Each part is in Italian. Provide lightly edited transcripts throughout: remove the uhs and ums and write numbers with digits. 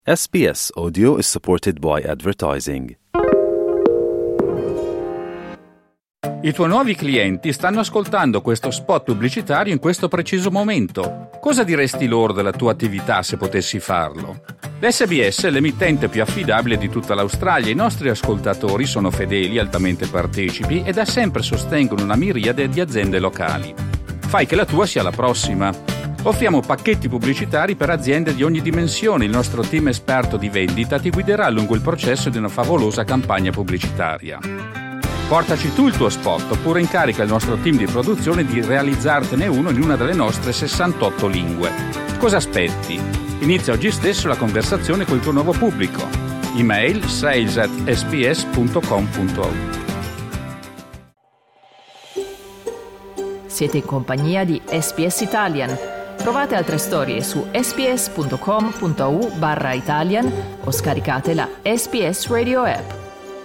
SBS Audio is supported by advertising. I tuoi nuovi clienti stanno ascoltando questo spot pubblicitario in questo preciso momento. Cosa diresti loro della tua attività se potessi farlo? L'SBS è l'emittente più affidabile di tutta l'Australia. I nostri ascoltatori sono fedeli, altamente partecipi e da sempre sostengono una miriade di aziende locali. Fai che la tua sia la prossima. Offriamo pacchetti pubblicitari per aziende di ogni dimensione. Il nostro team esperto di vendita ti guiderà lungo il processo di una favolosa campagna pubblicitaria. Portaci tu il tuo spot oppure incarica il nostro team di produzione di realizzartene uno in una delle nostre 68 lingue. Cosa aspetti? Inizia oggi stesso la conversazione col tuo nuovo pubblico. Email sales@sbs.com.au. Siete in compagnia di SBS Italian. Trovate altre storie su sbs.com.au/Italian o scaricate la SBS Radio app.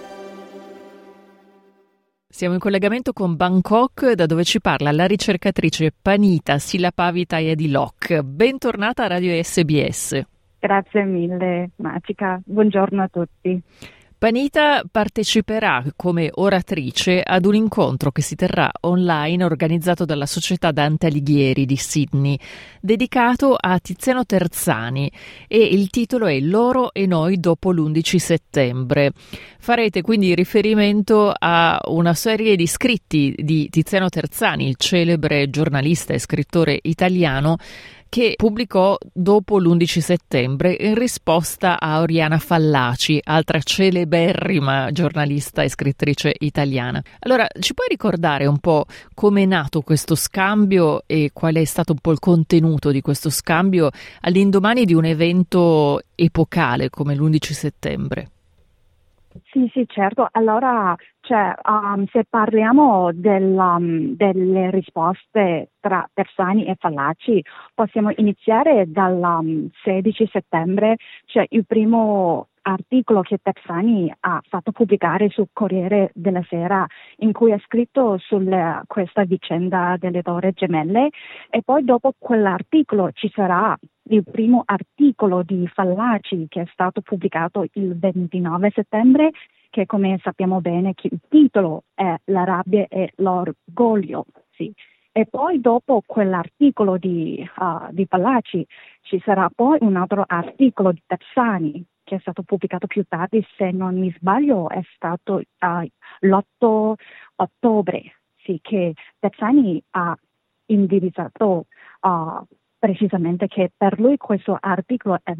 Siamo in collegamento con Bangkok, da dove ci parla la ricercatrice Panita Silapavitayedilock. Bentornata a Radio SBS. Grazie mille, Magica. Buongiorno a tutti. Panita parteciperà come oratrice ad un incontro che si terrà online organizzato dalla Società Dante Alighieri di Sydney, dedicato a Tiziano Terzani, e il titolo è Loro e noi dopo l'11 settembre. Farete quindi riferimento a una serie di scritti di Tiziano Terzani, il celebre giornalista e scrittore italiano, che pubblicò dopo l'11 settembre in risposta a Oriana Fallaci, altra celeberrima giornalista e scrittrice italiana. Allora, ci puoi ricordare un po' come è nato questo scambio e qual è stato un po' il contenuto di questo scambio all'indomani di un evento epocale come l'11 settembre? Sì, certo. Allora, se parliamo delle risposte tra Terzani e Fallaci, possiamo iniziare dal 16 settembre, il primo articolo che Terzani ha fatto pubblicare sul Corriere della Sera, in cui ha scritto su questa vicenda delle Torri Gemelle, e poi dopo quell'articolo ci sarà il primo articolo di Fallaci che è stato pubblicato il 29 settembre, che come sappiamo bene che il titolo è La rabbia e l'orgoglio, sì. E poi dopo quell'articolo di Fallaci ci sarà poi un altro articolo di Terzani che è stato pubblicato più tardi, se non mi sbaglio è stato l'8 ottobre, sì, che Terzani ha indirizzato precisamente che per lui questo articolo è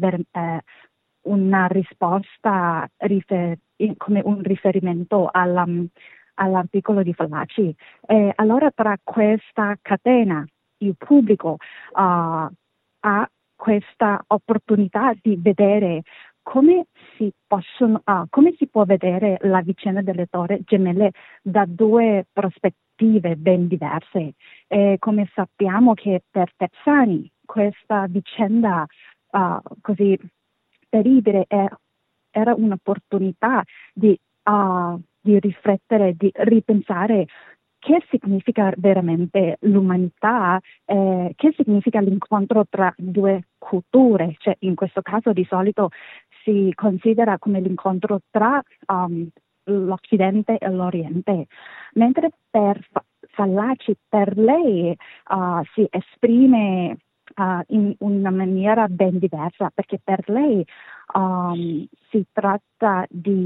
una risposta come un riferimento all'articolo di Fallaci. E allora tra questa catena il pubblico ha questa opportunità di vedere come si può vedere la vicenda delle Torri Gemelle da due prospettive ben diverse. E come sappiamo che per Terzani questa vicenda così terribile era un'opportunità di riflettere, di ripensare che significa veramente l'umanità, che significa l'incontro tra due culture. In questo caso di solito si considera come l'incontro tra l'Occidente e l'Oriente, mentre per Fallaci, per lei si esprime in una maniera ben diversa, perché per lei si tratta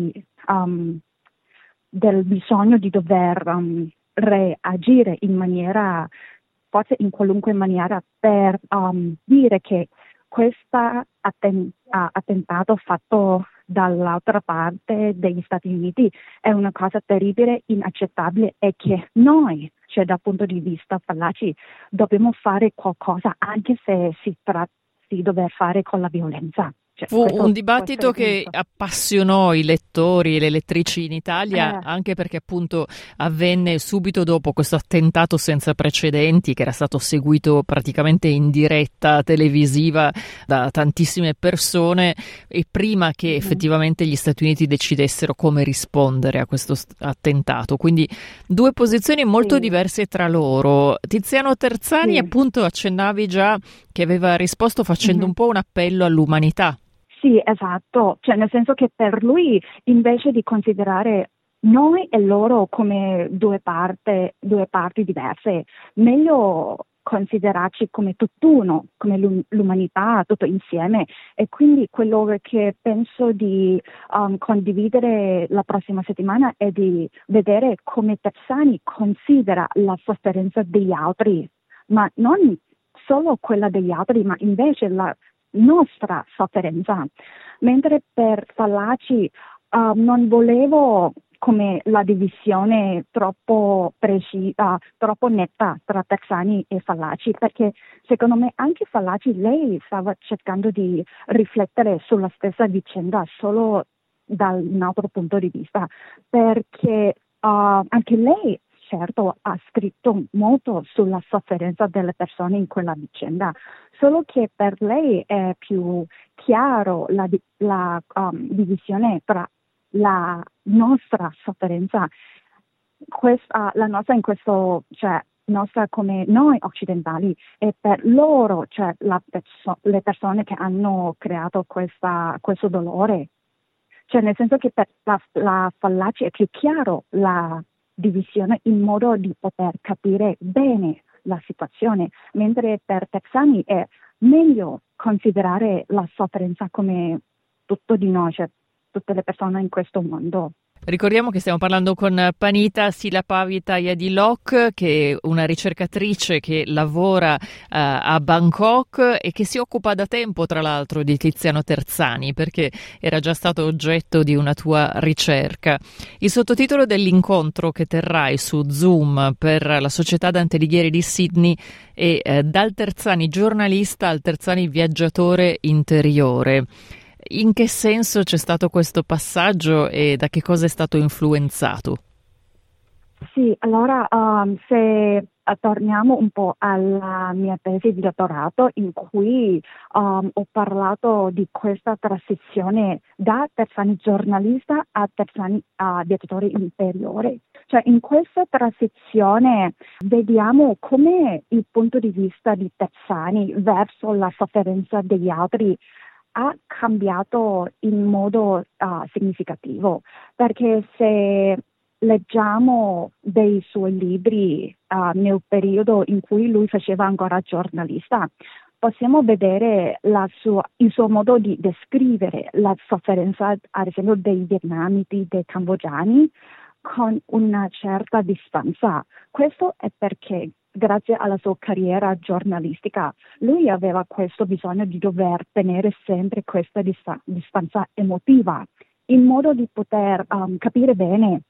del bisogno di dover reagire in maniera, forse in qualunque maniera, per dire che questo attentato fatto dall'altra parte degli Stati Uniti è una cosa terribile, inaccettabile, e che noi, dal punto di vista Fallaci, dobbiamo fare qualcosa anche se si tratta di dover fare con la violenza. Fu un dibattito che appassionò i lettori e le lettrici in Italia, anche perché appunto avvenne subito dopo questo attentato senza precedenti che era stato seguito praticamente in diretta televisiva da tantissime persone, e prima che effettivamente gli Stati Uniti decidessero come rispondere a questo attentato. Quindi due posizioni molto diverse tra loro. Tiziano Terzani, appunto, accennavi già che aveva risposto facendo un po' un appello all'umanità. Sì, esatto, cioè nel senso che per lui invece di considerare noi e loro come due parti diverse, meglio considerarci come tutt'uno, come l'umanità, tutto insieme. E quindi quello che penso di condividere la prossima settimana è di vedere come Terzani considera la sofferenza degli altri, ma non solo quella degli altri, ma invece la nostra sofferenza. Mentre per Fallaci non volevo come la divisione troppo precisa, troppo netta tra Terzani e Fallaci, perché secondo me anche Fallaci, lei stava cercando di riflettere sulla stessa vicenda solo da un altro punto di vista, perché anche lei certo ha scritto molto sulla sofferenza delle persone in quella vicenda, solo che per lei è più chiaro la divisione tra la nostra sofferenza, la nostra in questo, cioè nostra come noi occidentali, e per loro, cioè le persone che hanno creato questo dolore. Cioè nel senso che per la Fallaci è più chiaro la divisione in modo di poter capire bene la situazione, mentre per Terzani è meglio considerare la sofferenza come tutto di noi, cioè tutte le persone in questo mondo. Ricordiamo che stiamo parlando con Panita Silapavitayadilok, che è una ricercatrice che lavora a Bangkok e che si occupa da tempo, tra l'altro, di Tiziano Terzani, perché era già stato oggetto di una tua ricerca. Il sottotitolo dell'incontro che terrai su Zoom per la Società Dante Alighieri di Sydney è Dal Terzani giornalista al Terzani viaggiatore interiore. In che senso c'è stato questo passaggio e da che cosa è stato influenzato? Sì, allora se torniamo un po' alla mia tesi di dottorato, in cui ho parlato di questa transizione da Terzani giornalista a Terzani viaggiatore interiore. Cioè in questa transizione vediamo come il punto di vista di Terzani verso la sofferenza degli altri ha cambiato in modo significativo, perché se leggiamo dei suoi libri nel periodo in cui lui faceva ancora giornalista, possiamo vedere il suo modo di descrivere la sofferenza, ad esempio, dei vietnamiti, dei cambogiani, con una certa distanza. Questo è perché grazie alla sua carriera giornalistica, lui aveva questo bisogno di dover tenere sempre questa distanza emotiva, in modo di poter capire bene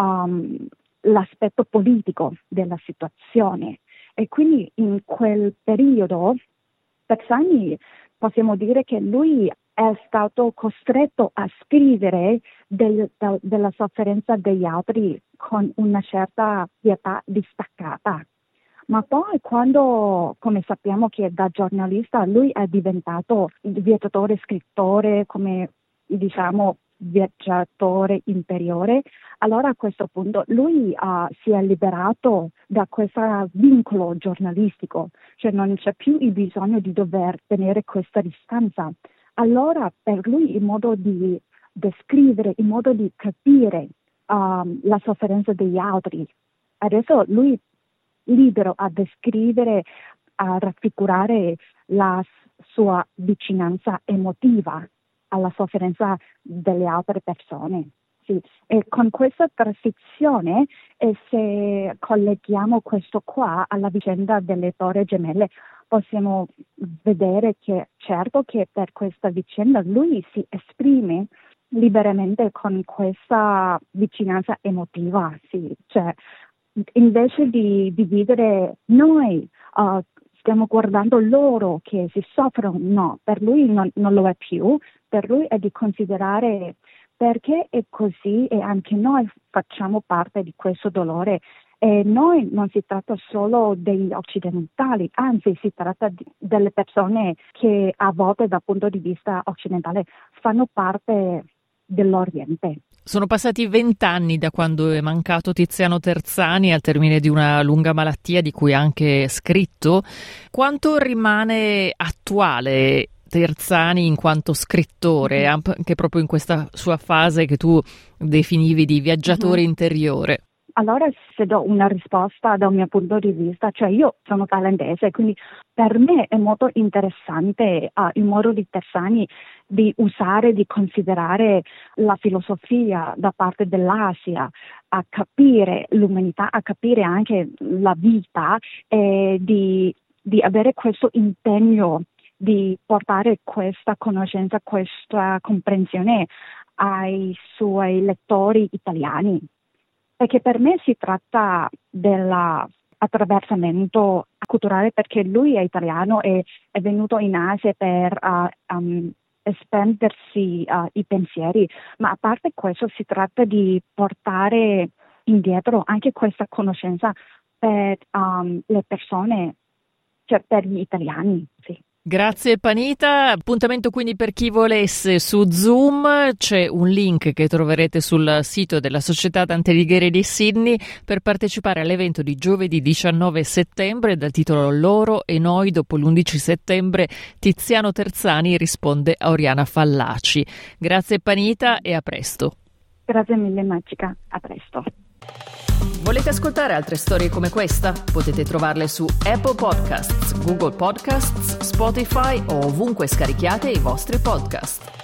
l'aspetto politico della situazione. E quindi in quel periodo, Terzani, possiamo dire che lui è stato costretto a scrivere della sofferenza degli altri con una certa pietà distaccata. Ma poi quando, come sappiamo che da giornalista lui è diventato viaggiatore, scrittore, come diciamo viaggiatore interiore, allora a questo punto lui si è liberato da questo vincolo giornalistico, cioè non c'è più il bisogno di dover tenere questa distanza. Allora per lui il modo di descrivere, il modo di capire la sofferenza degli altri, adesso lui libero a descrivere, a raffigurare la sua vicinanza emotiva alla sofferenza delle altre persone. Sì. E con questa transizione, e se colleghiamo questo qua alla vicenda delle Torri Gemelle, possiamo vedere che certo che per questa vicenda lui si esprime liberamente con questa vicinanza emotiva, sì, cioè invece di dividere noi stiamo guardando loro che si soffrono, no, per lui non lo è più, per lui è di considerare perché è così e anche noi facciamo parte di questo dolore. E noi non si tratta solo degli occidentali, anzi si tratta delle persone che a volte dal punto di vista occidentale fanno parte dell'Oriente. Sono passati 20 anni da quando è mancato Tiziano Terzani al termine di una lunga malattia di cui ha anche scritto. Quanto rimane attuale Terzani in quanto scrittore, anche proprio in questa sua fase che tu definivi di viaggiatore interiore? Allora, se do una risposta da un mio punto di vista, cioè io sono thailandese, quindi per me è molto interessante il modo di Terzani di usare, di considerare la filosofia da parte dell'Asia, a capire l'umanità, a capire anche la vita e di avere questo impegno di portare questa conoscenza, questa comprensione ai suoi lettori italiani. Perché per me si tratta dell'attraversamento culturale, perché lui è italiano e è venuto in Asia per espandersi i pensieri, ma a parte questo si tratta di portare indietro anche questa conoscenza per le persone, cioè per gli italiani, sì. Grazie Panita, appuntamento quindi per chi volesse su Zoom, c'è un link che troverete sul sito della Società Dante Alighieri di Sydney per partecipare all'evento di giovedì 19 settembre dal titolo Loro e noi dopo l'11 settembre Tiziano Terzani risponde a Oriana Fallaci. Grazie Panita e a presto. Grazie mille Magica, a presto. Volete ascoltare altre storie come questa? Potete trovarle su Apple Podcasts, Google Podcasts, Spotify o ovunque scarichiate i vostri podcast.